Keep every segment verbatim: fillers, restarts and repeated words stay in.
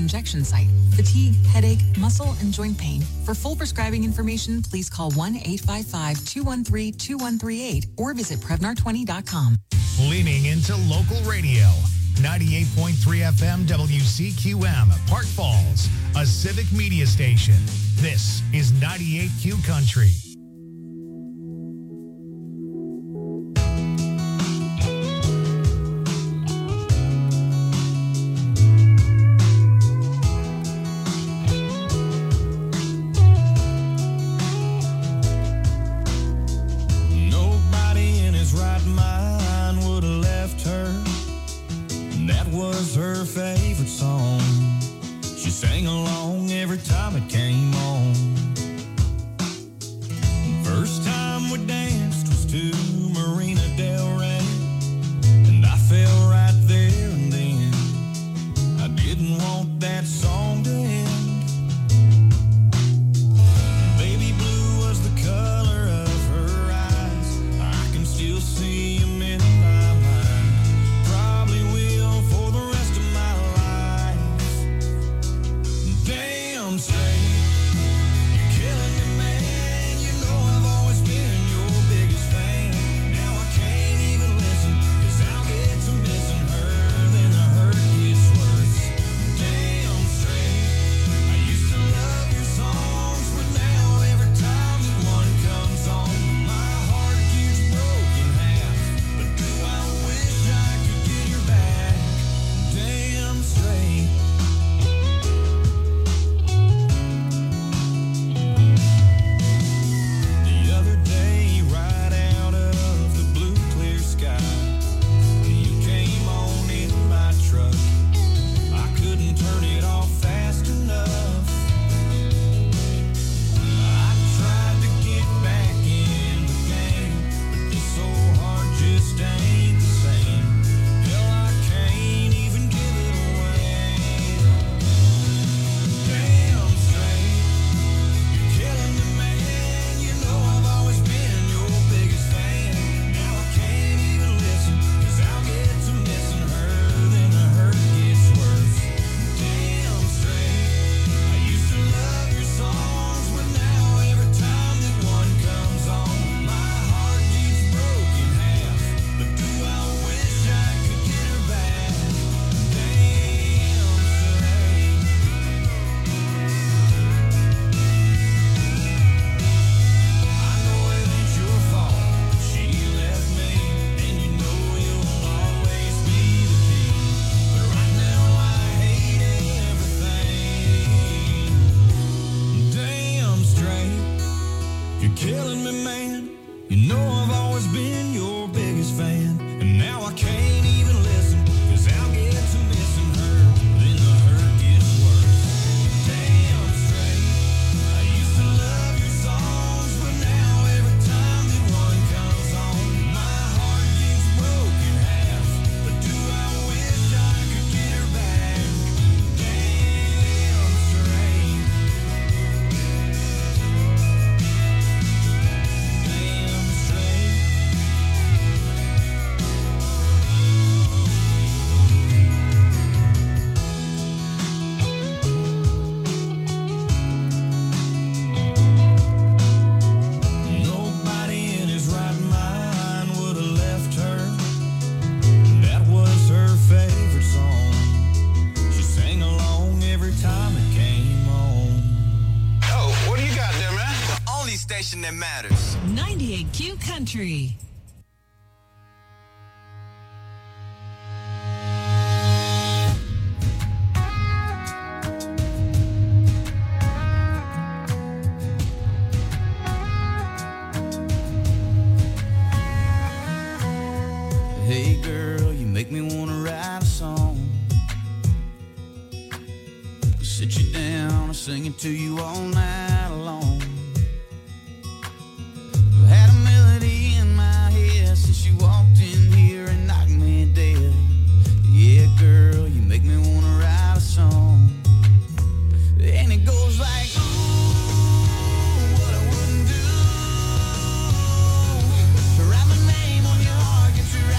injection site, fatigue, headache, muscle, and joint pain. For full prescribing information, please call one eight five five, two one three, two one three eight or visit Prevnar twenty dot com. Leaning into local radio. ninety-eight point three F M W C Q M, Park Falls, a civic media station. This is ninety-eight Q Country. That matters. ninety-eight Q Country. Hey girl, you make me wanna write a song. Sit you down and sing it to you all night long.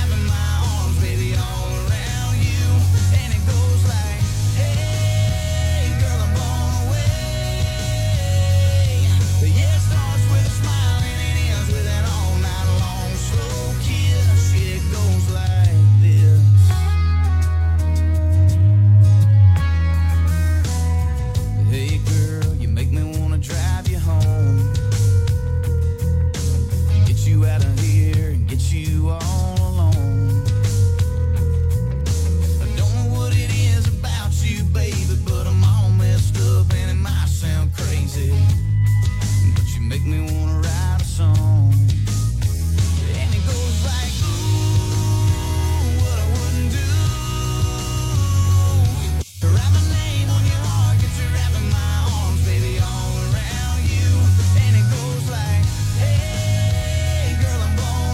Hey me wanna write a song. And it goes like, ooh, what I wouldn't do. Write my name on your heart, get you wrapping my arms, baby, all around you. And it goes like, hey, girl, I'm blown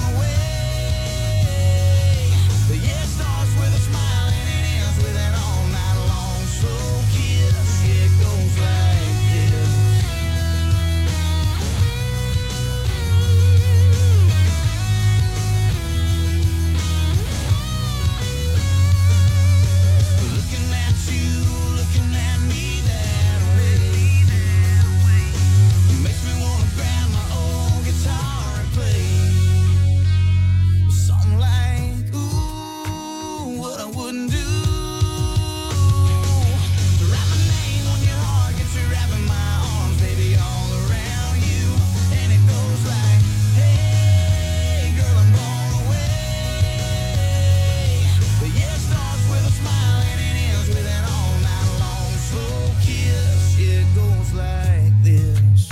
away. The year starts with a smile and it ends with an all night long slow kiss. Yeah, it goes like this. Looking at you, looking at me that way, makes me wanna grab my old guitar and play something like, ooh, what I wouldn't do. Write my name on your heart, get you wrapping my arms, baby, all around you. And it goes like, hey, girl, I'm blown away. The year starts with a smile and it ends with an all night long slow kiss. Yeah, it goes like this.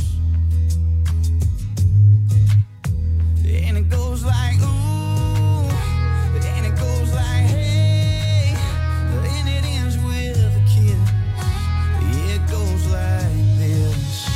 And it goes like, ooh, and it goes like, hey, and it ends with a kiss. Yeah, it goes like this.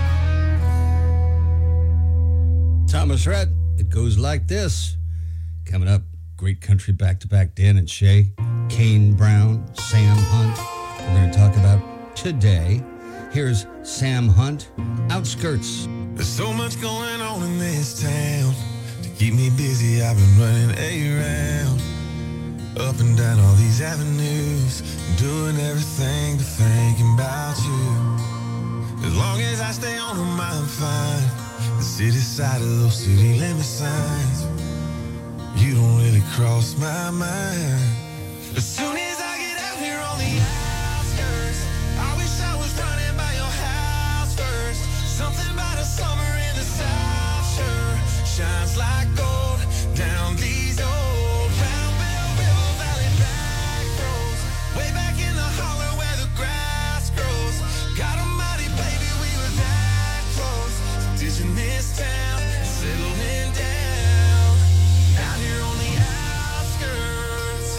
Thomas Rhett, it goes like this. Coming up, great country back-to-back Dan and Shay, Kane Brown, Sam Hunt. We're going to talk about today. Here's Sam Hunt, Outskirts. There's so much going on in this town. To keep me busy, I've been running around. Up and down all these avenues. Doing everything but thinking about you. As long as I stay on them, I'm fine. The city side of those city limit signs. You don't really cross my mind. As soon as I get out here on the outskirts, I wish I was running by your house first. Something about a summer in the South sure shines like gold down these old Round Bell River Valley back roads. Way back in the holler where the grass grows. God almighty, baby, we were that close. Ditching this town, settling down. Out here on the outskirts.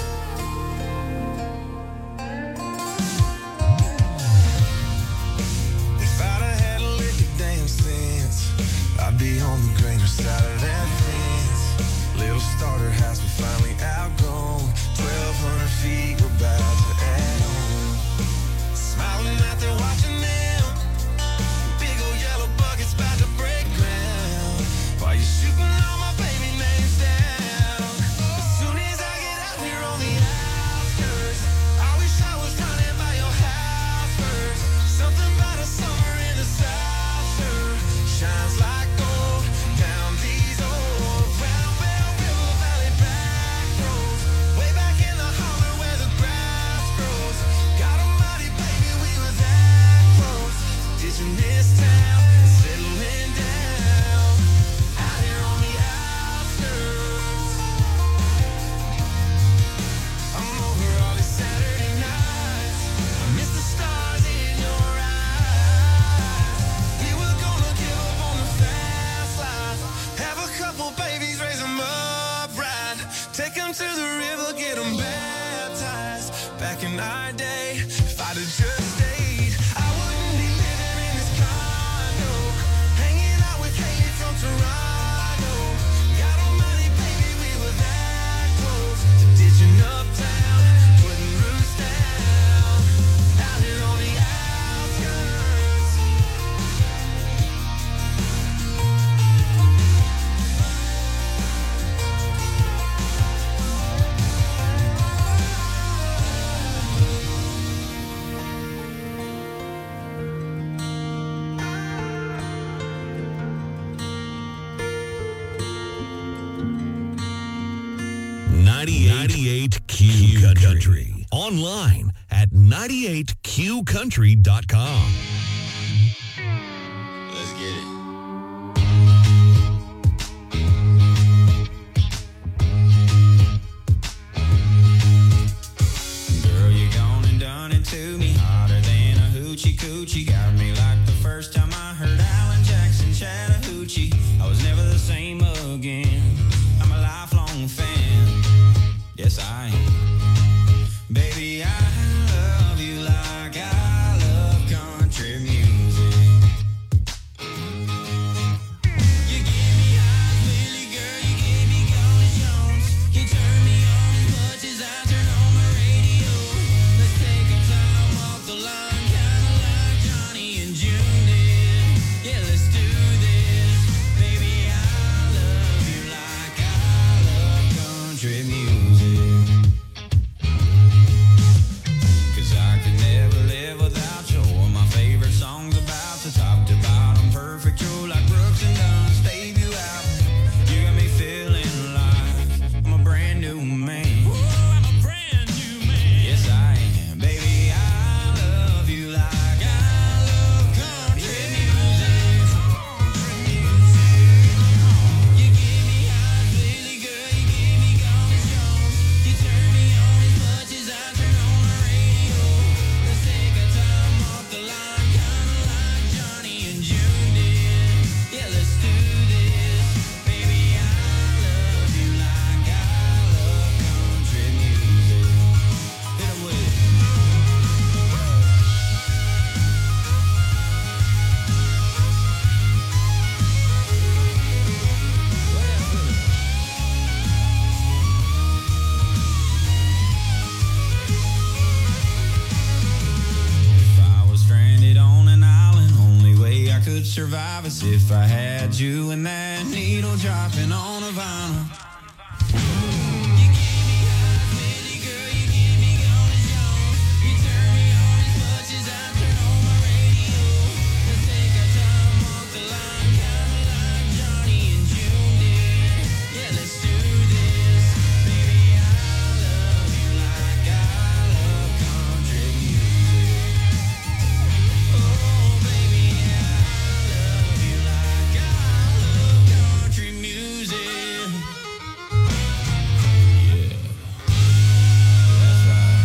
If I'd have had a lick of damn sense, I'd be on the greener side of that fence. Little starter house we finally outgrown. Twelve hundred feet, we're about to add on. Smiling out there watching them. Big old yellow buckets about to break ground. While you're shooting all my baby names down. As soon as I get out here on the outskirts, I wish I was running by your house first. Something about a summer in the South sure shines like gold down these old Round Bell River Valley back roads. Way back in the holler where the grass grows. God almighty, baby, we were that close. Ditching this town, settling down. Out here on the outskirts. I'm over all these Saturday nights. I miss the stars in your eyes. We were gonna give up on the fast life. Have a couple babies, raise them up right. Take them to the river, get them baptized. Back in our day, if I'd have just stayed, I wouldn't be living in this condo. Hanging out with Haley from Toronto. God almighty, baby, we were that close to ditching uptown, putting roots down. Out here on the outskirts. ninety-eight Q Country. Online at ninety-eight Q country dot com. Let's get it. Girl, you gone and done it to me. Hotter than a hoochie coochie. Got me like the first time I heard Alan Jackson Chattahoochee. Gucci. I was never the same again. I'm a lifelong fan. Yes, I am. Baby, I love you like I love country music. You give me eyes, Lily girl, you gave me Golden Jones. You turn me on as much as I turn on my radio. Let's take our time off the line, kinda like Johnny and June did. Yeah, let's do this. Baby, I love you like I love country music. Cause I could never live without you. My favorite songs about to top to bottom, perfect. You're like Brooks and Dunn's debut album. You got me feeling like I'm a brand new man. Ooh, I'm a brand new man. Yes, I am. Baby, I love you like I love country music. You give me eyes, Lily girl, you give me Golden Jones. You turn me on as much as I turn on my radio. Let's take our time off the line, kinda like Johnny and June did. Yeah, let's do this. Baby, I love you like I love country music. Hit 'em with it. If I was stranded on an island, only way I could survive is if I had you and that needle dropping on a vinyl. You give me eyes, Lily girl, you give me Golden Jones. You turn me on as much as I turn on my radio. Let's take our time off the line, kinda like Johnny and June did. Yeah, let's do this. Baby, I love you like I love country music. Oh, baby, I love you like I love country music. Yeah, that's right.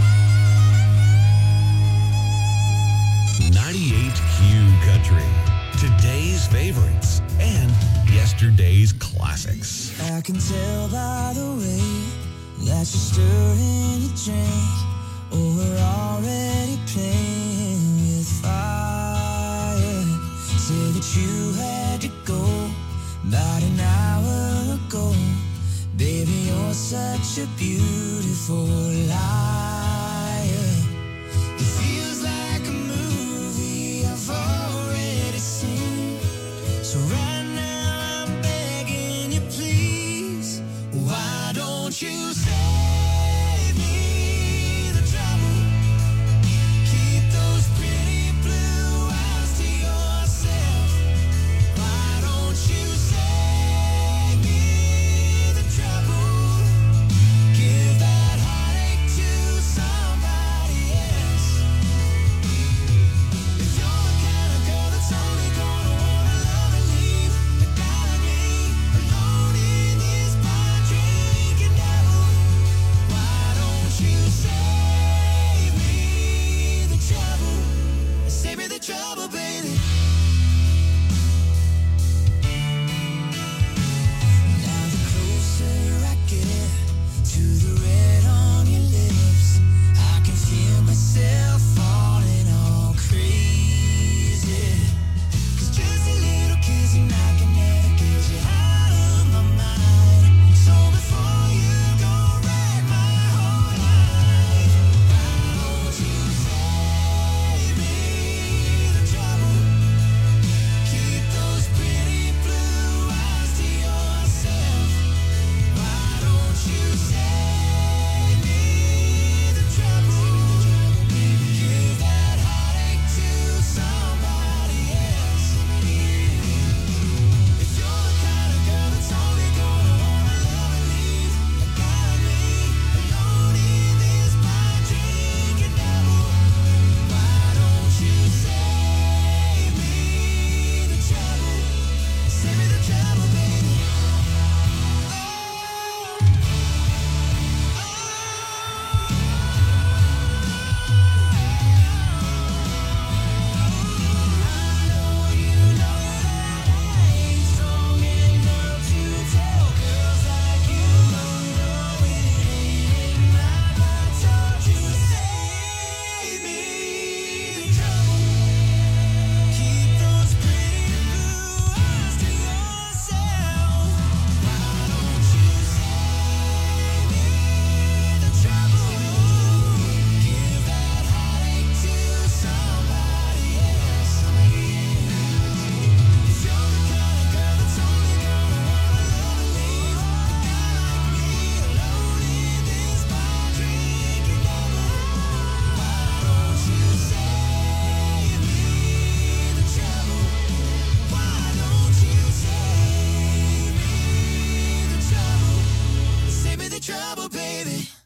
ninety-eight Q Country. Today's favorites and yesterday's classics. I can tell by the way that you're stirring your drink. Oh, we're already playing with fire. Say that you had to go about an hour ago. Baby, you're such a beautiful liar. It feels like a movie I've already seen. So right now I'm begging you, please. Why don't you save me the trouble? Keep those pretty blue eyes to yourself. Why don't you save me the trouble? Give that heartache to somebody else. If you're the kind of girl that's only gonna wanna love and leave a guy like me alone in this bar drinking devil, why don't you save me the trouble? Save me the trouble, baby. Now the closer I get to the red on your lips, I can feel myself falling all crazy. 'Cause just a little kiss and I can never get you out of my mind. So before you go wreck my whole life, why don't you save me the trouble?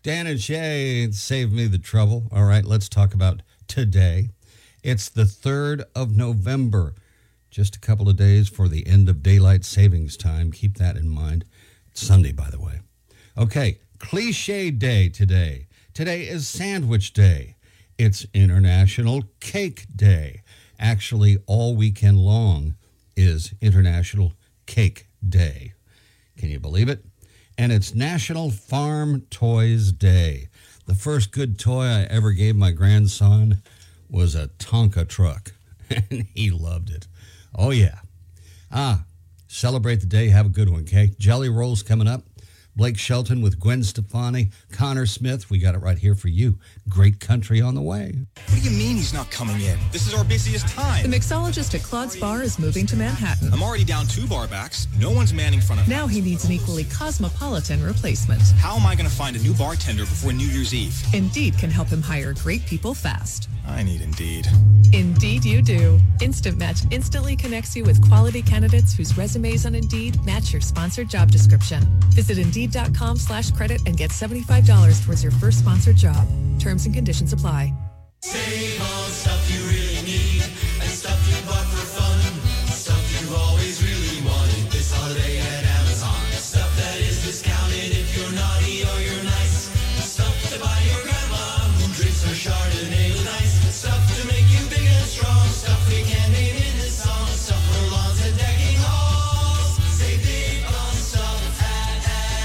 Dan and Shay saved me the trouble. All right, let's talk about today. It's the third of November. Just a couple of days for the end of daylight savings time. Keep that in mind. It's Sunday, by the way. Okay, cliche day today. Today is Sandwich Day. It's International Cake Day. Actually, all weekend long is International Cake Day. Can you believe it? And it's National Farm Toys Day. The first good toy I ever gave my grandson was a Tonka truck, and he loved it. Oh, yeah. Ah, celebrate the day. Have a good one, okay? Jelly Rolls coming up. Blake Shelton with Gwen Stefani, Connor Smith. We got it right here for you. Great country on the way. What do you mean he's not coming in? This is our busiest time. The mixologist at Claude's Bar is moving to Manhattan. I'm already down two bar backs. No one's manning front of Now he needs an equally cosmopolitan replacement. How am I going to find a new bartender before New Year's Eve? Indeed can help him hire great people fast. I need Indeed. Indeed you do. Instant Match instantly connects you with quality candidates whose resumes on Indeed match your sponsored job description. Visit Indeed.com slash credit and get seventy-five dollars towards your first sponsored job. Terms and conditions apply. Save on stuff you really need and stuff you bought for fun. Stuff you've always really wanted this holiday at Amazon. Stuff that is discounted if you're naughty or you're nice. Stuff to buy your grandma who drinks her Chardonnay with ice. Stuff to make you big and strong. Stuff we can't name in this song. Stuff for lawns and decking halls. Save big on stuff at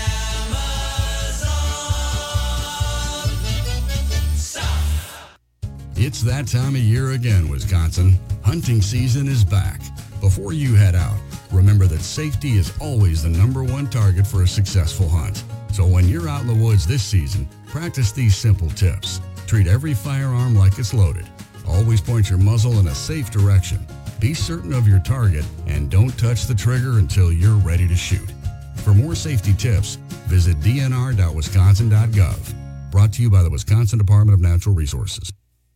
Amazon. Stuff. It's that time of year again, Wisconsin. Hunting season is back. Before you head out, remember that safety is always the number one target for a successful hunt. So when you're out in the woods this season, practice these simple tips. Treat every firearm like it's loaded. Always point your muzzle in a safe direction. Be certain of your target and don't touch the trigger until you're ready to shoot. For more safety tips, visit d n r dot wisconsin dot gov. Brought to you by the Wisconsin Department of Natural Resources.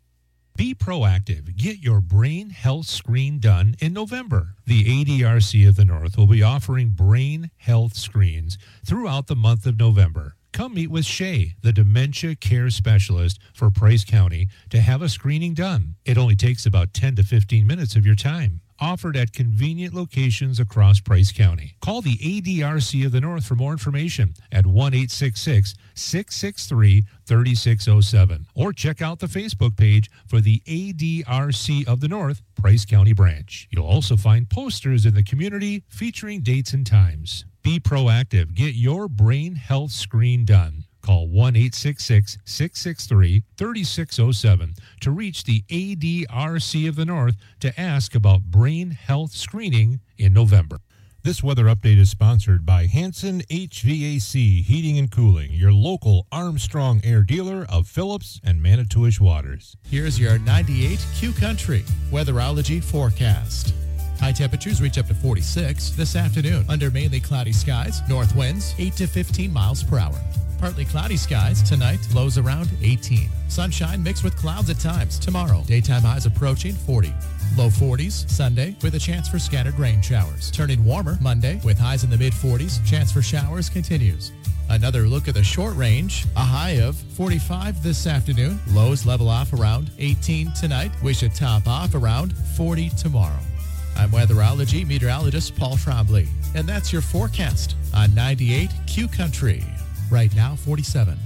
Be proactive. Get your brain health screen done in November. The A D R C of the North will be offering brain health screens throughout the month of November. Come meet with Shay, the dementia care specialist for Price County, to have a screening done. It only takes about ten to fifteen minutes of your time. Offered at convenient locations across Price County. Call the A D R C of the North for more information at one eight six six, six six three, three six zero seven or check out the Facebook page for the A D R C of the North Price County branch. You'll also find posters in the community featuring dates and times. Be proactive. Get your brain health screen done. Call one eight six six, six six three, three six zero seven to reach the A D R C of the North to ask about brain health screening in November. This weather update is sponsored by Hanson H V A C Heating and Cooling, your local Armstrong Air dealer of Phillips and Manitowish Waters. Here's your ninety-eight Q Country weatherology forecast. High temperatures reach up to forty-six this afternoon under mainly cloudy skies, north winds eight to fifteen miles per hour. Partly cloudy skies tonight, lows around eighteen. Sunshine mixed with clouds at times tomorrow. Daytime highs approaching forty. Low forties Sunday with a chance for scattered rain showers. Turning warmer Monday with highs in the mid forties. Chance for showers continues. Another look at the short range. A high of forty-five this afternoon. Lows level off around eighteen tonight. We should top off around forty tomorrow. I'm weatherology meteorologist Paul Trombley, and that's your forecast on ninety-eight Q Country. Right now, forty-seven.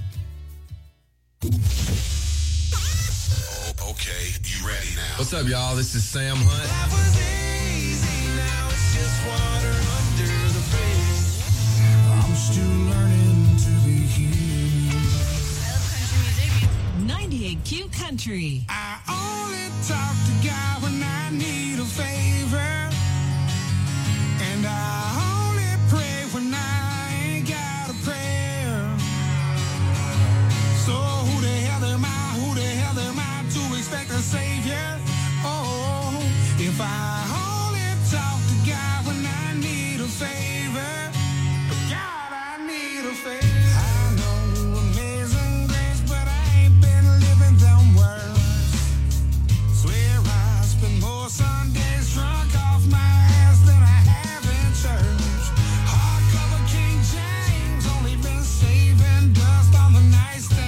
Oh, okay, you ready now? What's up, y'all? This is Sam Hunt. That was easy, now it's just water under the bridge. I'm still learning to be human. I love country music. ninety-eight Q Country. I only talk to God when I need a favor. And I only pray when I ain't got a prayer. So who the hell am I, who the hell am I to expect a savior? Oh, if I only talk to God when I need a favor. God, I need a favor. I know amazing grace, but I ain't been living them words. Swear I spend more Sundays drunk off my ass than I have in church. Hardcover King James, only been saving dust on the nice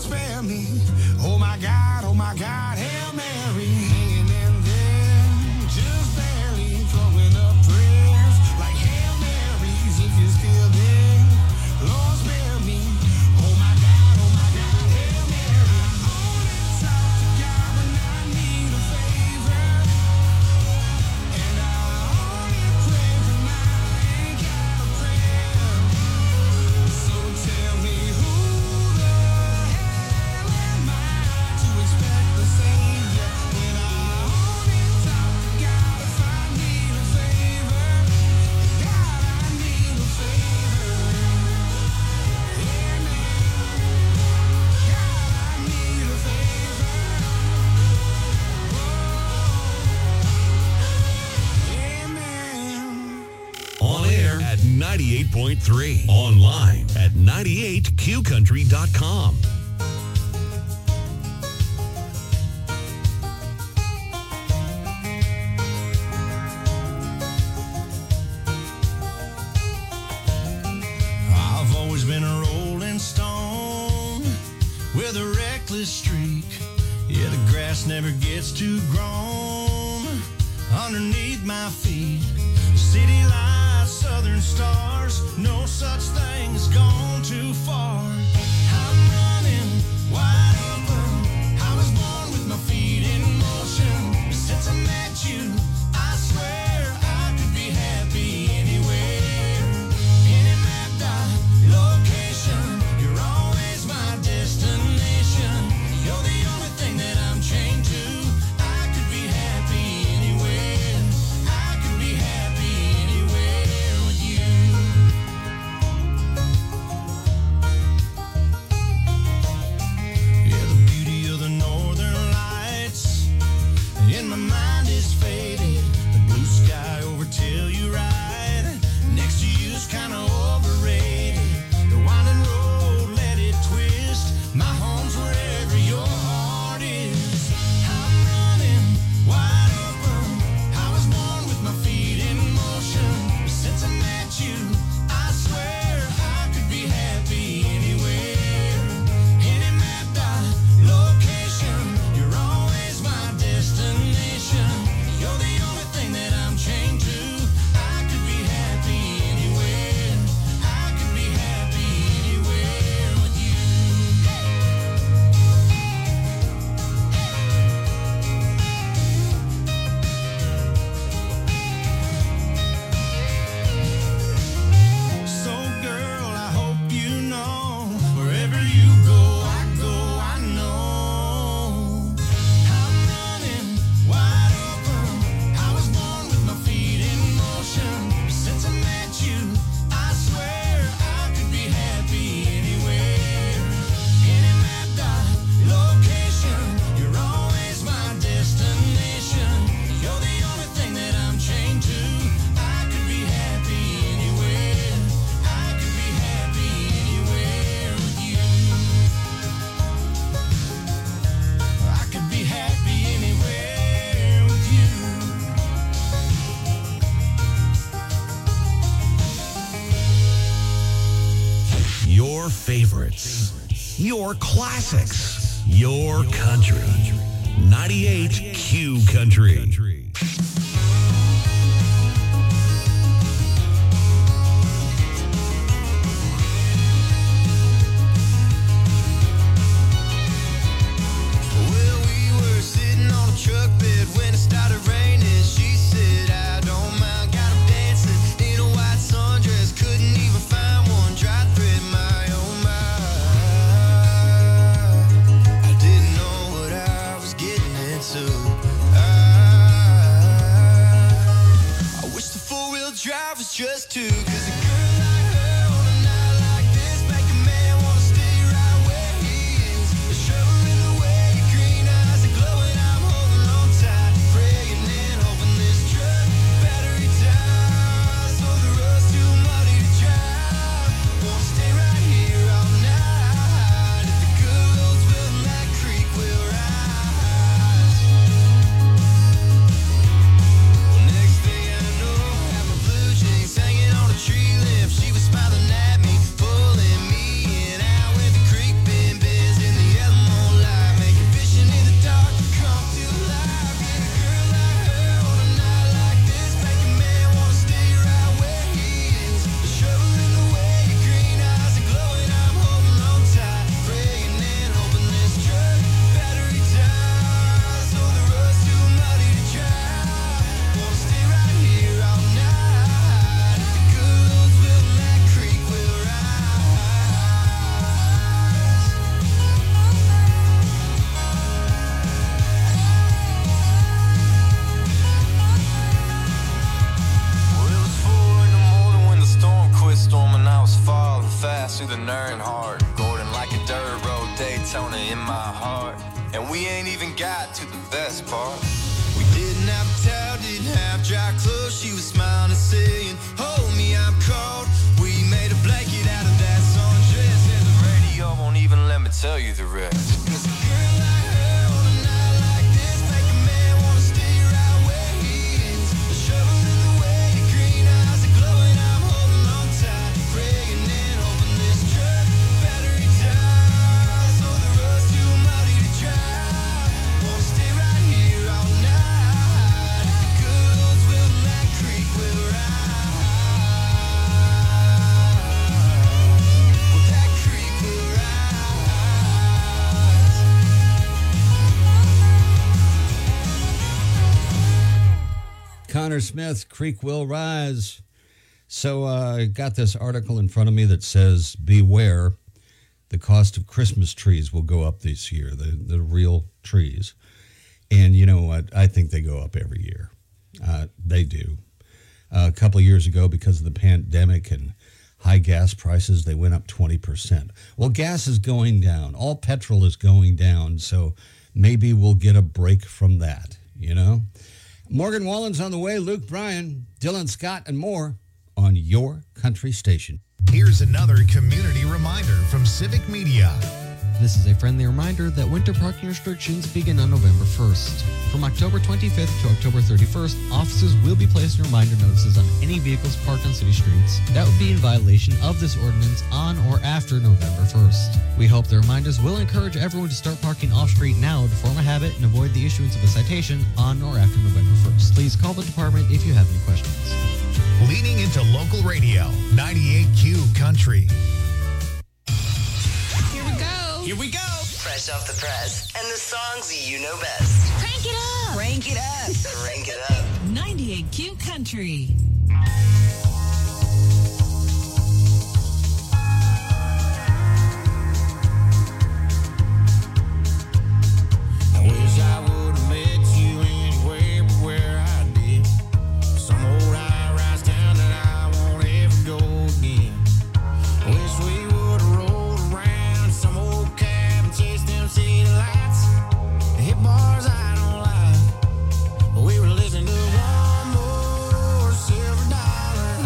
spare me. Oh my God, oh my God, Hail Mary. Hanging in there, just barely throwing up prayers like Hail Marys if you're still there. Lord, spare me. Oh my God, oh my God, Hail Mary. I only talk to God when I need a favor, and I only pray when I ain't got a prayer. So tell me who the hell am I to expect the Savior when I only talk to God if I need a favor? God, I need a favor. Amen. God, I need a favor. Amen. On air at ninety-eight point three. Online at ninety-eight q country dot com. I've always been a rolling stone with a reckless streak. Yeah, the grass never gets too grown underneath my feet. City lights, southern stars, no such thing as gone too far. I'm running wide open. I was born with my feet in motion. Since I met you, I swear I could be happy anywhere. Any mapped out location, you're always my destination. You're the only thing that I'm chained to. I could be happy anywhere. I could be happy anywhere with you. Yeah, the beauty of the northern lights in my mind is faded. The blue sky over Telluride next to you's kind of overrated. The winding road, let it twist. My home's wherever your heart is. I'm running wide open. I was born with my feet in motion. Since I met you, I swear I could be happy anywhere. Any mapped out location, you're always my destination. You're the only thing that I'm chained to. I could be happy anywhere. I could be happy anywhere with you. So girl, I hope you know, wherever you go, I go, I know. I'm running wide open. I was born with my feet in motion. Since I met you, I swear I could be happy anywhere. Any mapped out location, you're always my destination. You're the only thing that I'm chained to. I could be happy anywhere. I could be happy anywhere with you. I could be happy anywhere with you. Your favorites. Your classics. Your country. ninety-eight Q Country. Well, we were sitting on a truck bed when it started raining. She said, I don't mind, got 'em dancing in a white sundress. Couldn't even find one dry thread in my own mind. I didn't know what I was getting into. I, I wish the four-wheel drive was just two. 'Cause a girl like her on a night like this make a man wanna stay right where he is. The shovel in the way, your green eyes are glowing. I'm holding on Daytona in my heart. And we ain't even got to the best part. We didn't have a towel, didn't have dry clothes. She was smiling and saying, hold me, I'm cold. We made a blanket out of that sundress, and the radio won't even let me tell you the rest. 'Cause a girl like her on a night like this make a man wanna stay right where he is. The shovel in the way, your green eyes are glowing. I'm holding on tight, praying and hoping this truck battery dies. So the road's too muddy to drive. Wanna stay right here all night. The good old Willamette Creek will rise. Well, that creek will Connor Smith, Creek Will Rise. So uh, I got this article in front of me that says, beware, the cost of Christmas trees will go up this year, the, the real trees. And, you know what? I think they go up every year. Uh, they do. Uh, a couple of years ago, because of the pandemic and high gas prices, they went up twenty percent. Well, gas is going down. All petrol is going down. So maybe we'll get a break from that, you know? Morgan Wallen's on the way. Luke Bryan, Dylan Scott, and more on your country station. Here's another community reminder from Civic Media. This is a friendly reminder that winter parking restrictions begin on November first. From October twenty-fifth to October thirty-first, officers will be placing reminder notices on any vehicles parked on city streets that would be in violation of this ordinance on or after November first. We hope the reminders will encourage everyone to start parking off-street now to form a habit and avoid the issuance of a citation on or after November first. Please call the department if you have any questions. Leaning into local radio, ninety-eight Q Country. Here we go. Here we go. Fresh off the press and the songs you know best. Crank it up. Crank it up. Crank it up. ninety-eight Q Country. I wish I would have met you anywhere but where I did. Some old high-rise town that I won't ever go again. Wish we would have rolled around some old cab and chased them city lights. Hit bars I don't like, but we were listening to one more silver dollar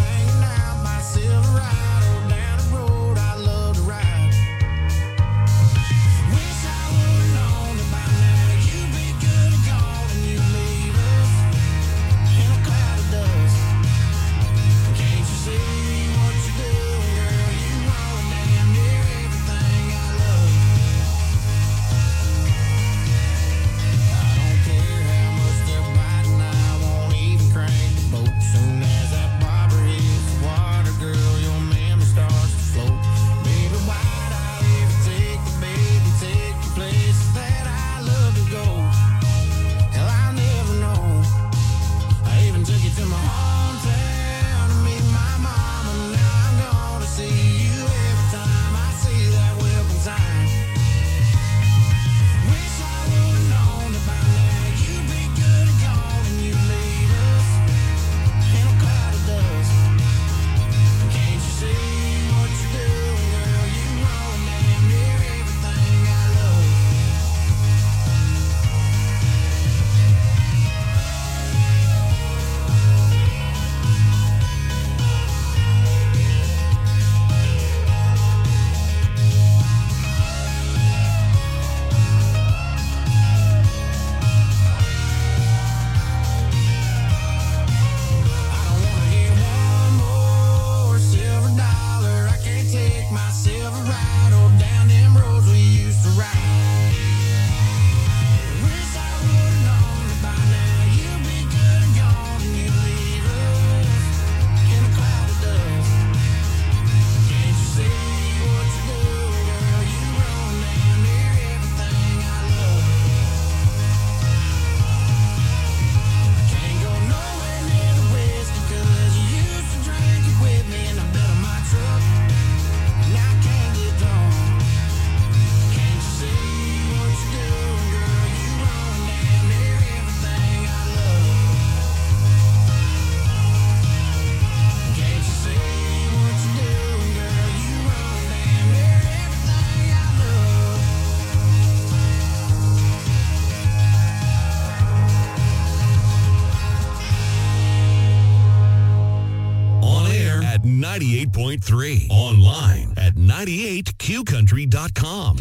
ninety-eight point three. Online at ninety-eight q country dot com.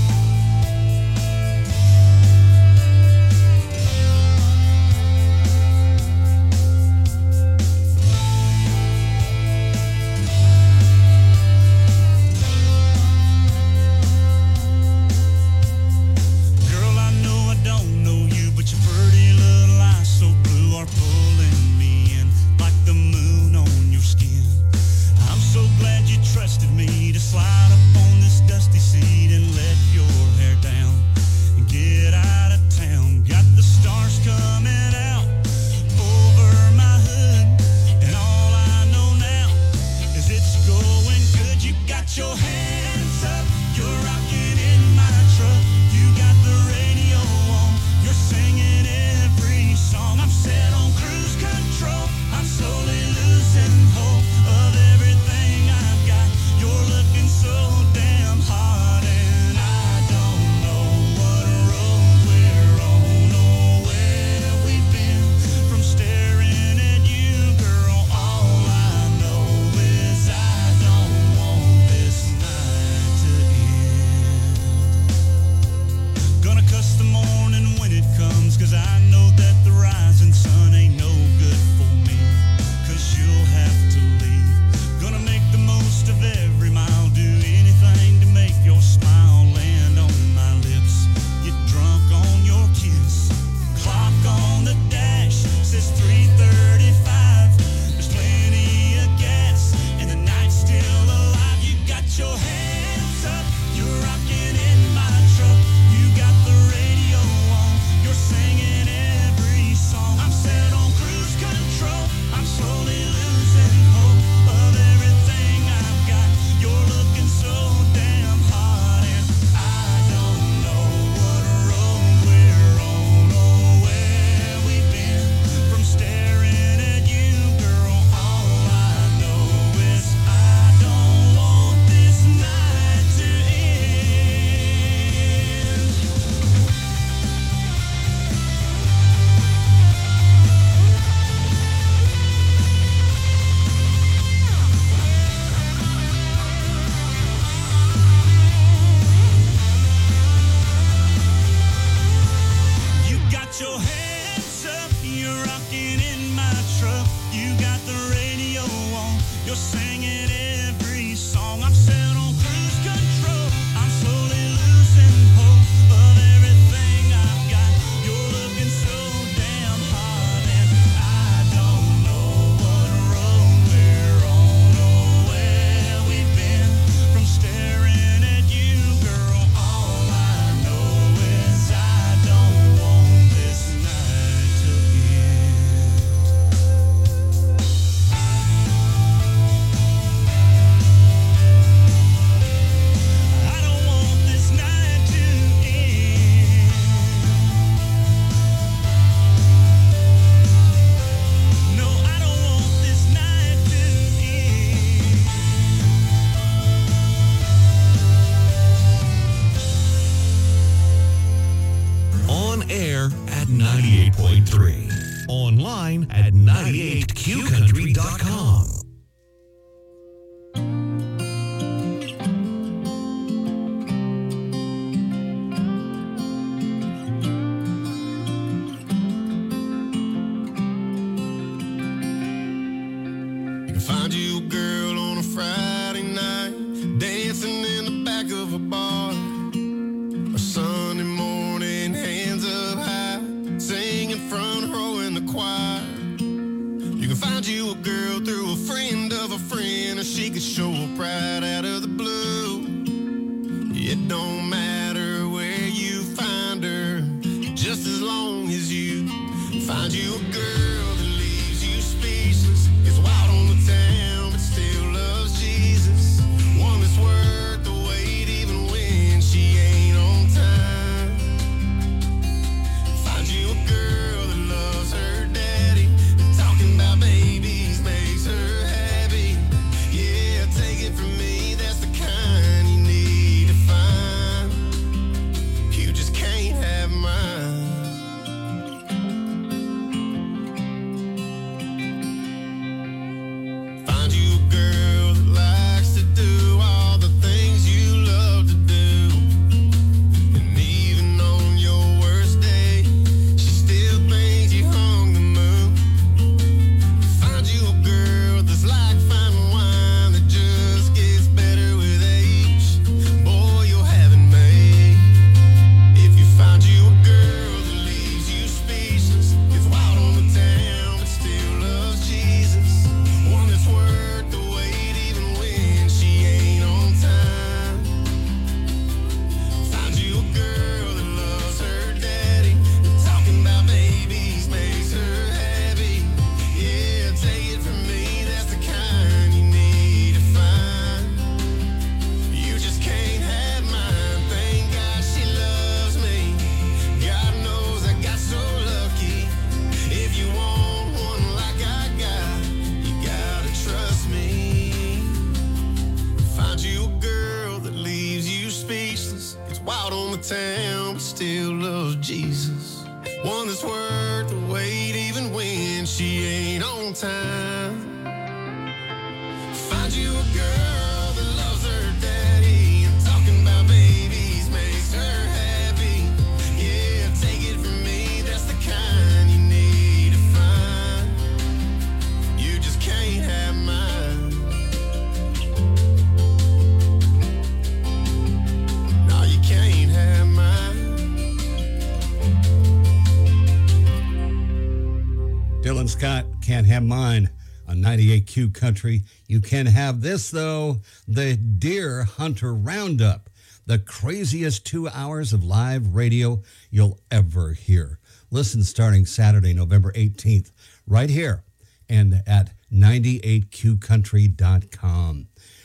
Trusted me to slide up on this dusty seat and let your hair down and get out of town. Got the stars coming out over my hood, and all I know now is it's going good. You got your hands up, you're rocking in my truck. You got the radio on, you're singing every song. I'm set on cruise control, I'm slowly losing hope of everything I've got. You're looking so damn hot, and I don't know what road we're on or where we've been. From staring at you, girl, all I know is I don't want this night to end. Gonna cuss the morning when it comes, 'cause I know that the rising sun ain't no good for me, 'cause you'll have to leave. Gonna make the most of every mile, do anything to make your smile land on my lips. Get drunk on your kiss. Clock on the dash says three thirty-five. There's plenty of gas and the night's still alive. You got your hands up, you're rocking in my truck. You got the radio on, you're singing every song. I'm set on cruise control, I'm slowly losing hope of everything I've got. You're looking so damn hot, and I don't know what road we're on or where we've been. From staring at you, girl, all I know is I don't want this night to end. You got your hands up, you're rocking in my truck. You got the radio on, you're singing every song. I'm set on cruise control, I'm slowly losing hope of everything I've got. You're looking so damn hot, and I don't know what road we're on or where we've been. From staring at you, girl, all I know is I don't want this night to end. I don't want this night to end. No, I don't want this night to end. On air at ninety-eight point three. Online at ninety-eight q country dot com. You can find you a girl on a Friday night, dancing in the back of a bar. Or Sunday morning, hands up high, singing front row in the choir. You can find you a girl through a friend of a friend, or she could show up right out of the blue. It don't matter where you find her, just as long as you find you a girl that leaves you speechless, gets wild on the town but still loves Jesus. One that's worth the wait even when she ain't on time. Find you a girl that loves her daddy, and talking about babies makes her happy. Yeah, take it from me, that's the kind you need to find. You just can't have mine. down but still loves Jesus. One that's worth the wait even when she ain't on time. Find you a girl that loves her daddy and talking about babies makes her happy. Yeah, take it from me, that's the kind you need to find. You just can't have mine. No, you can't have mine. Dylan Scott, Can't Have Mine on ninety-eight Q Country. You can have this, though, the Deer Hunter Roundup, the craziest two hours of live radio you'll ever hear. Listen starting Saturday, November eighteenth, right here and at ninety-eight q country dot com.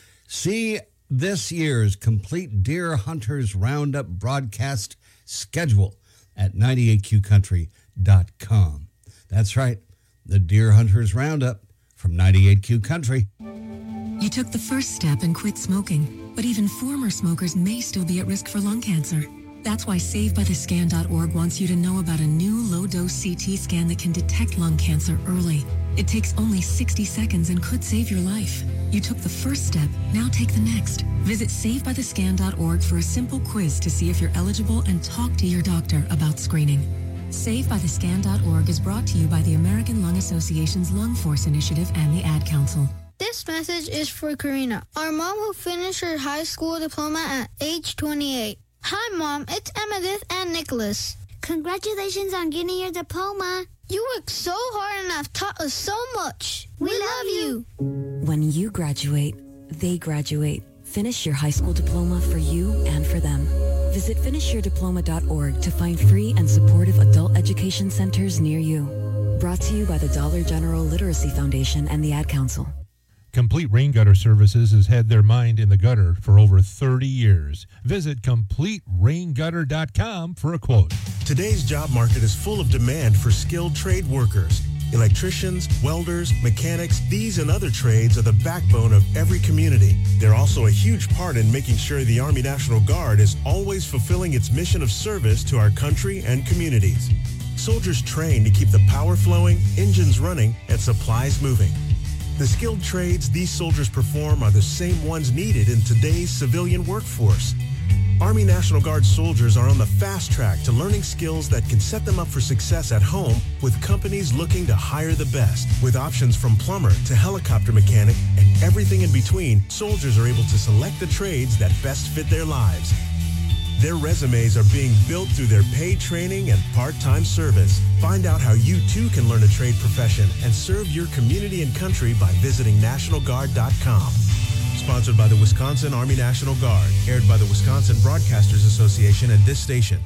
See this year's complete Deer Hunters Roundup broadcast schedule at ninety-eight q country dot com. That's right, the Deer Hunters Roundup from ninety-eight Q Country. You took the first step and quit smoking, but even former smokers may still be at risk for lung cancer. That's why save by the scan dot org wants you to know about a new low-dose C T scan that can detect lung cancer early. It takes only sixty seconds and could save your life. You took the first step, now take the next. Visit save by the scan dot org for a simple quiz to see if you're eligible and talk to your doctor about screening. save by the scan dot org is brought to you by the American Lung Association's Lung Force Initiative and the Ad Council. This message is for Karina, our mom who finished her high school diploma at age twenty-eight. Hi, Mom. It's Emmettith and Nicholas. Congratulations on getting your diploma. You worked so hard and have taught us so much. We, we love you. When you graduate, they graduate. Finish your high school diploma for you and for them. Visit finish your diploma dot org to find free and supportive adult education centers near you. Brought to you by the Dollar General Literacy Foundation and the Ad Council. Complete Rain Gutter Services has had their mind in the gutter for over thirty years. Visit complete rain gutter dot com for a quote. Today's job market is full of demand for skilled trade workers. Electricians, welders, mechanics, these and other trades are the backbone of every community. They're also a huge part in making sure the Army National Guard is always fulfilling its mission of service to our country and communities. Soldiers train to keep the power flowing, engines running, and supplies moving. The skilled trades these soldiers perform are the same ones needed in today's civilian workforce. Army National Guard soldiers are on the fast track to learning skills that can set them up for success at home with companies looking to hire the best. With options from plumber to helicopter mechanic and everything in between, soldiers are able to select the trades that best fit their lives. Their resumes are being built through their paid training and part-time service. Find out how you too can learn a trade profession and serve your community and country by visiting national guard dot com. Sponsored by the Wisconsin Army National Guard. Aired by the Wisconsin Broadcasters Association and this station.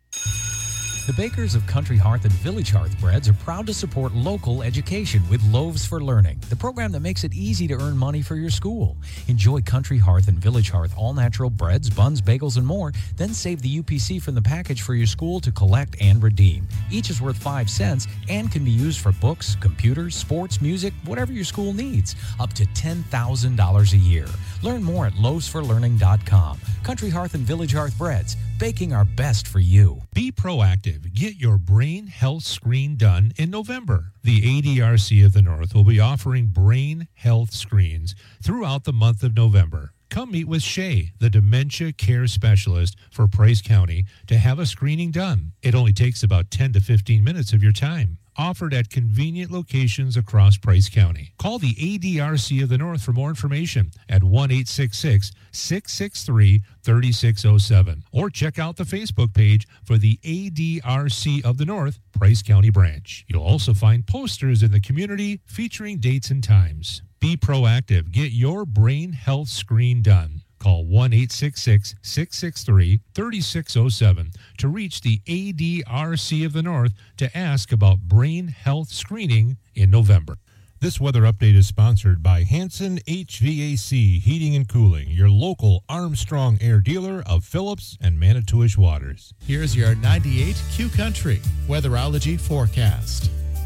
The bakers of Country Hearth and Village Hearth Breads are proud to support local education with Loaves for Learning, the program that makes it easy to earn money for your school. Enjoy Country Hearth and Village Hearth all-natural breads, buns, bagels, and more. Then save the U P C from the package for your school to collect and redeem. Each is worth five cents and can be used for books, computers, sports, music, whatever your school needs, up to ten thousand dollars a year. Learn more at loaves for learning dot com. Country Hearth and Village Hearth Breads, baking our best for you. Be proactive. Get your brain health screen done in November. The A D R C of the North will be offering brain health screens throughout the month of November. Come meet with Shay, the dementia care specialist for Price County, to have a screening done. It only takes about ten to fifteen minutes of your time. Offered at convenient locations across Price County. Call the A D R C of the North for more information at one eight six six, six six three, three six zero seven or check out the Facebook page for the A D R C of the North Price County branch. You'll also find posters in the community featuring dates and times. Be proactive. Get your brain health screen done. Call one eight six six, six six three, three six zero seven to reach the A D R C of the North to ask about brain health screening in November. This weather update is sponsored by Hanson H V A C Heating and Cooling, your local Armstrong Air dealer of Phillips and Manitowish Waters. Here's your ninety-eight Q Country weatherology forecast.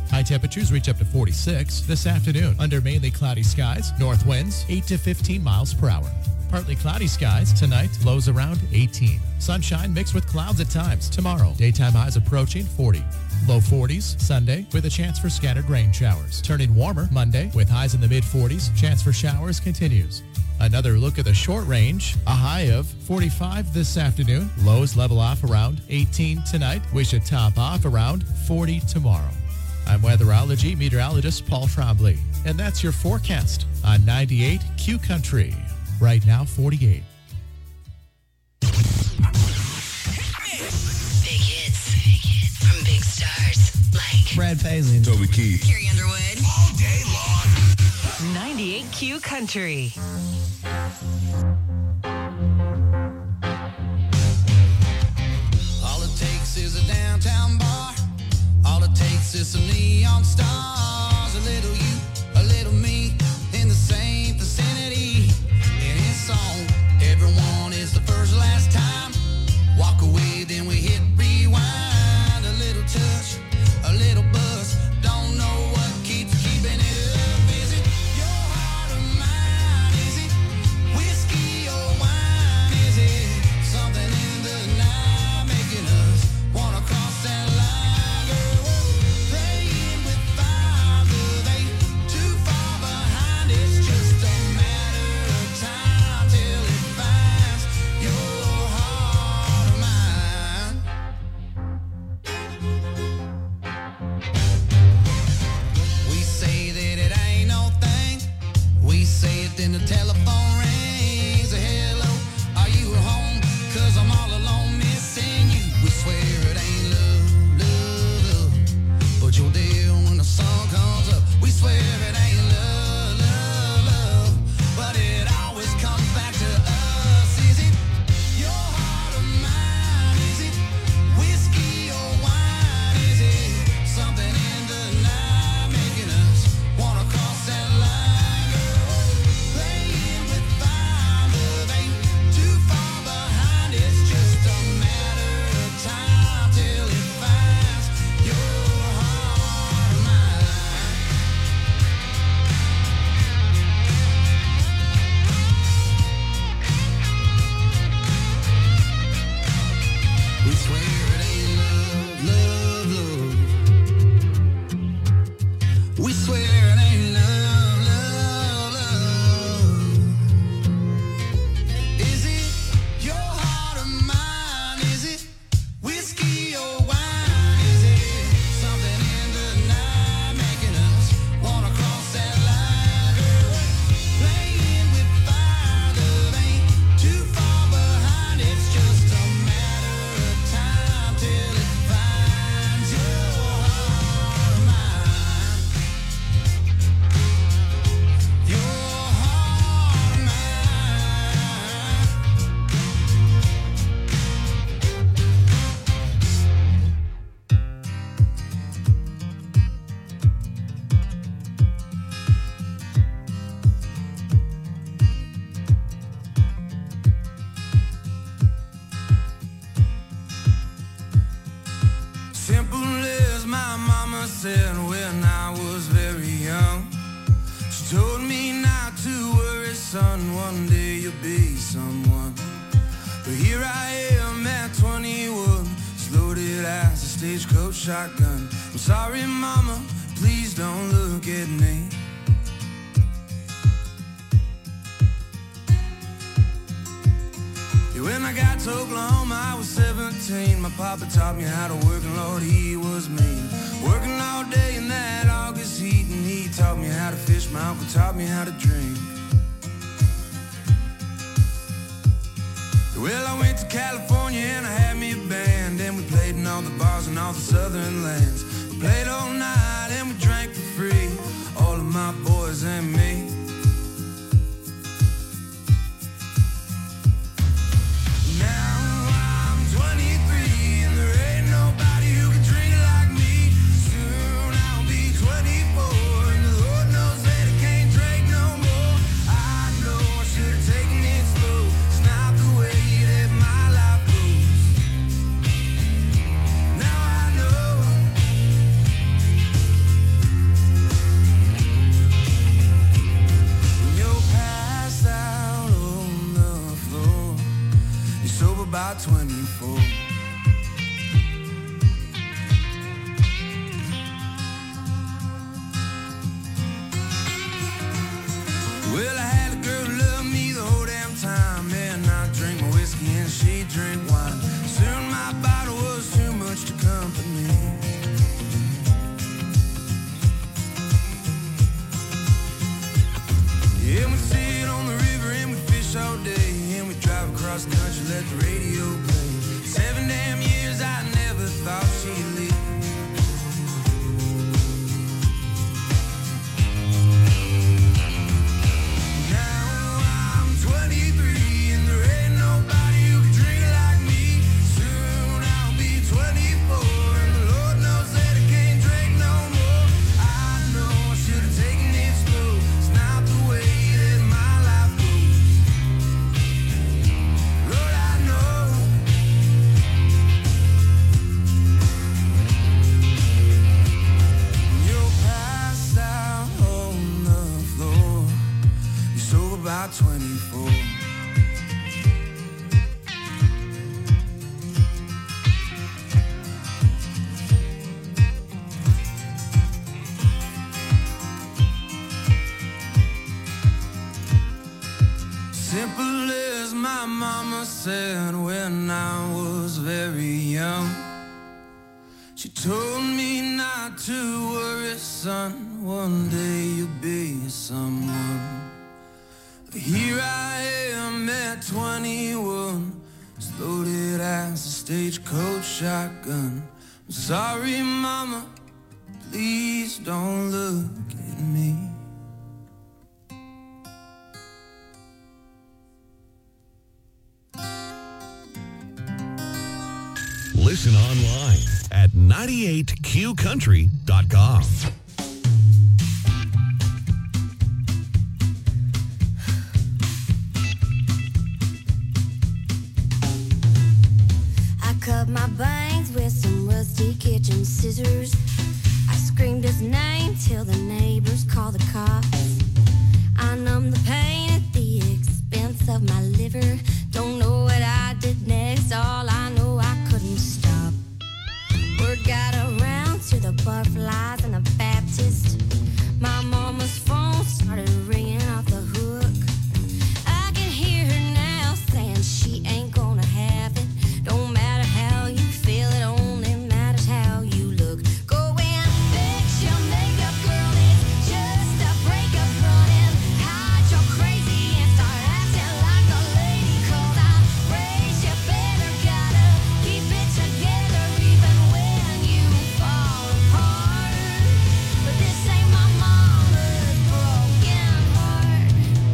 High temperatures reach up to forty-six this afternoon under mainly cloudy skies. North winds eight to fifteen miles per hour. Partly cloudy skies tonight, lows around eighteen. Sunshine mixed with clouds at times tomorrow. Daytime highs approaching forty. Low forties Sunday with a chance for scattered rain showers. Turning warmer Monday with highs in the mid forties. Chance for showers continues. Another look at the short range. A high of forty-five this afternoon. Lows level off around eighteen tonight. We should top off around forty tomorrow. I'm weatherology meteorologist Paul Trombley. And that's your forecast on ninety-eight Q Country. Right now, forty-eight. Big hits. Big hits from big stars like Brad Paisley, Toby Keith, Carrie Underwood. all day long. ninety-eight Q Country. All it takes is a downtown bar. All it takes is some neon stars. A little you, a little me, in the same vicinity. In his song, everyone is the first last time. Walk away, then we hit rewind. A little touch, a little buzz. Don't know what keeps keeping it up. Is it your heart or mine? Is it whiskey or wine? Is it something in the night making us wanna cross that line? Girl, we're playing with fire, but they too far behind. It's just a matter of time till it finds your heart or mine. We say that it ain't no thing. We say it, then the telephone rings. A hello, are you at home? Cause I'm all alone missing you. We swear it ain't love, love, love. But you're there when the sun comes up. We swear it ain't love, love, love. But it always comes back to us. Is it your heart or mine? Is it whiskey or wine? Is it something in the night making us wanna cross that line? Girl, playing with fire, but ain't too far behind. It's just a matter of time till it finds your heart or mine. We swear it ain't love, love, love. We swear it ain't love, love, love. Is it your heart or mine? Is it whiskey or wine? Is it something in the night making us wanna cross that line? Girl, we're playing with fire, love ain't too far behind. It's just a matter of time till it finds your heart or mine. Your heart or mine. Simple as my mama said when I was very young. She told me not to worry, son, one day you'll be someone. But here I am at twenty-one, as loaded as a stagecoach shotgun. I'm sorry, mama, please don't look at me. Yeah, when I got to Oklahoma, I was seventeen. My papa taught me how to work, and Lord, he was mean. Working all day in that August heat, and he taught me how to fish. My uncle taught me how to drink. Well, I went to California and I had me a band, and we played in all the bars in all the southern lands. We played all night and we drank for free, all of my boys and me. Now I'm twenty-three and there ain't nobody who can drink like me. Soon I'll be twenty-four and the Lord knows that I can't drink no more. I know I should have taken it slow. It's not the way that my life goes. Now I know let the radio play. Seven damn years, I never thought she'd leave. twenty-four. Simple as my mama said when I was very young. She told me not to worry, son, one day you'll be someone. Here I am at twenty-one, as loaded as a stagecoach shotgun. I'm sorry, mama, please don't look at me. Listen online at ninety-eight q country dot com. Cut my bangs with some rusty kitchen scissors. I screamed his name till the neighbors called the cops. I numbed the pain at the expense of my liver. Don't know what I did next, all I know I couldn't stop. Word got around to the butterflies and the Baptist. My mama's phone started ringing off the hook. I can hear her now saying she ain't gonna have it. Don't matter how you feel, it only matters how you look. Go and fix your makeup, girl, it's just a breakup running. Hide your crazy and start acting like a lady. Cause I raised you better, gotta keep it together even when you fall apart. But this ain't my mama's broken heart.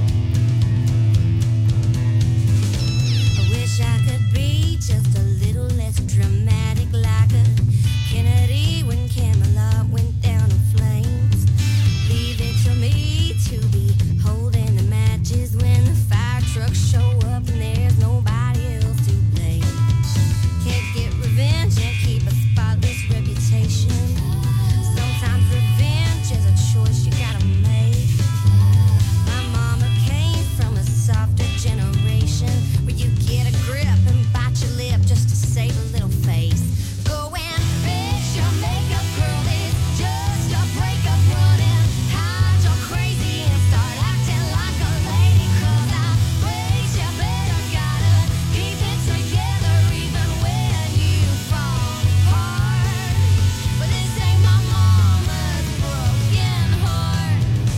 I wish I could be just a little less dramatic, like a Kennedy when Camelot went down in flames. Leave it to me to be holding the matches when the fire trucks show up and there's nobody else to blame. Can't get revenge and keep a spotless reputation. Sometimes revenge is a choice you gotta make. My mama came from a softer generation where you get a grip and bite your lip just to save a little face. Go and fix your makeup, girl, it's just a breakup running. Hide your crazy and start acting like a lady. Cause I raised you better, gotta keep it together even when you fall apart. But this ain't my mama's broken heart.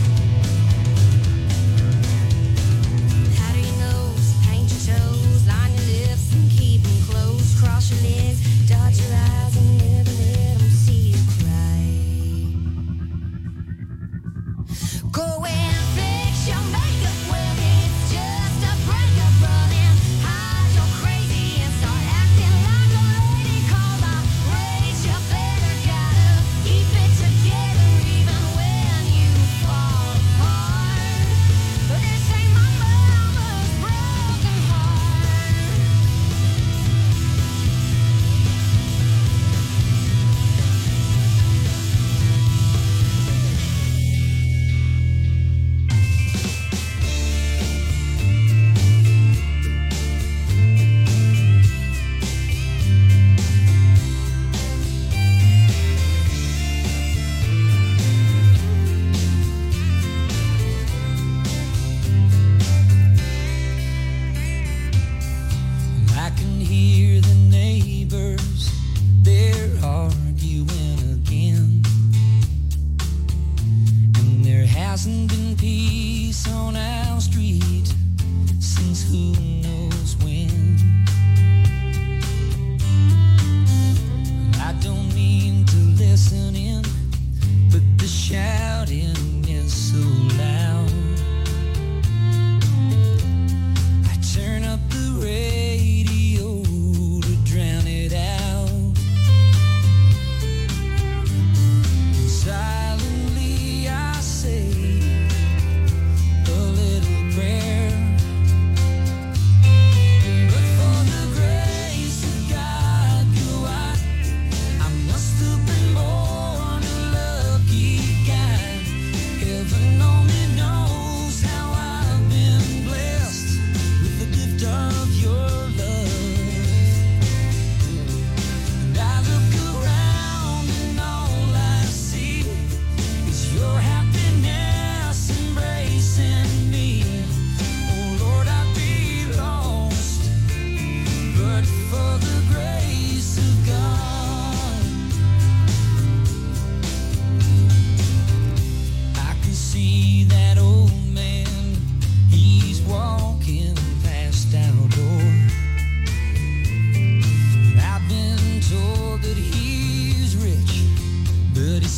Powder your nose, paint your toes, line your lips and keep them closed. Cross your legs, dot your eyes and never let them see you cry. Go and fix your makeup, well, it's just a breakup running. Hide your crazy and start acting like a lady. Cause I raised you better, gotta keep it together even when you fall apart. But this ain't my mama's broken heart.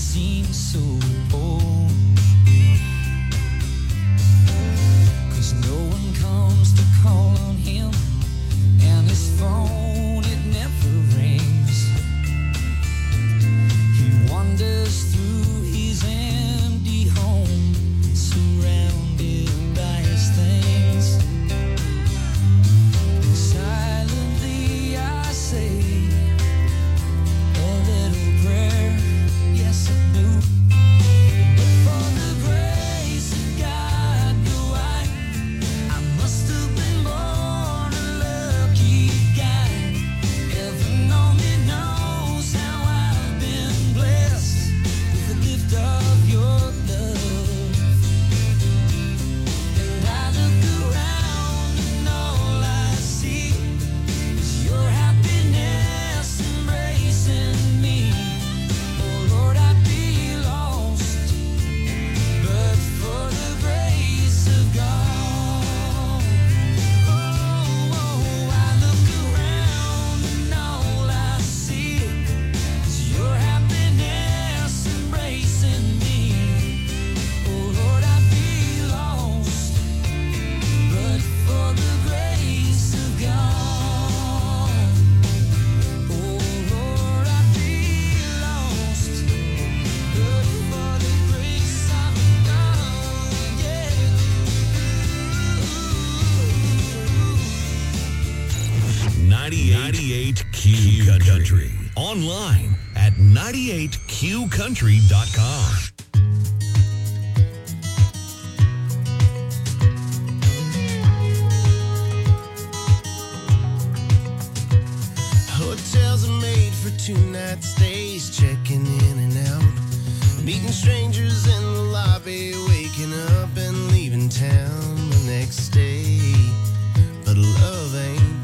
seems so old. 'Cause no one comes to call on him, and his phone, it never rings. He wanders through his empty home, surrounded by his things. Silently I say a little prayer, yes I do. But for the grace of God, no, I, I must have been born a lucky guy. Heaven only knows how I've been blessed with the gift of your love. And I look around and all I see is your happiness embracing me. Oh Lord, I'd be lost, but for the grace of God. Oh, oh, I look around and all I see is your happiness embracing me. Oh Lord, I'd be lost, but for the grace of God. Oh Lord, I'd be lost, but for the grace of God, yeah. ninety-eight Q Country. Online at ninety-eight Q country dot com. Hotels are made for two-night stays, checking in and out, meeting strangers in the lobby, waking up and leaving town the next day. But love ain't.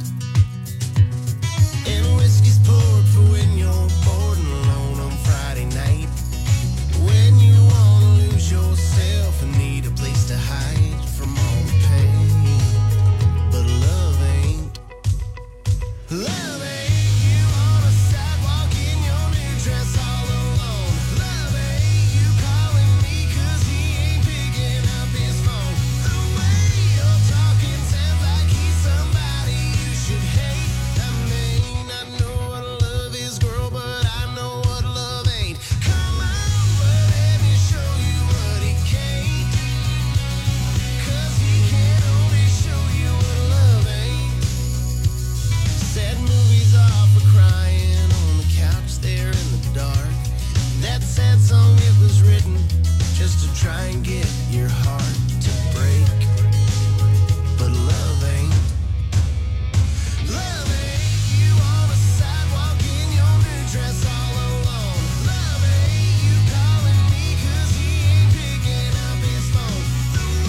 And whiskey's poured for when you're bored and alone on Friday night, when you wanna lose yourself and need a place to hide from all the pain. But love ain't. Love ain't you on a sidewalk in your new dress all alone. Love ain't you calling me 'cause he ain't picking up his phone. The way you're talking sounds like he's somebody you should hate. I may not know what love is, girl, but I know what love ain't. Come on, but let me show you what he can't. 'Cause he can only show you what love ain't. Sad movies are for crying on the couch there in the dark. That sad song, it was written just to try and get your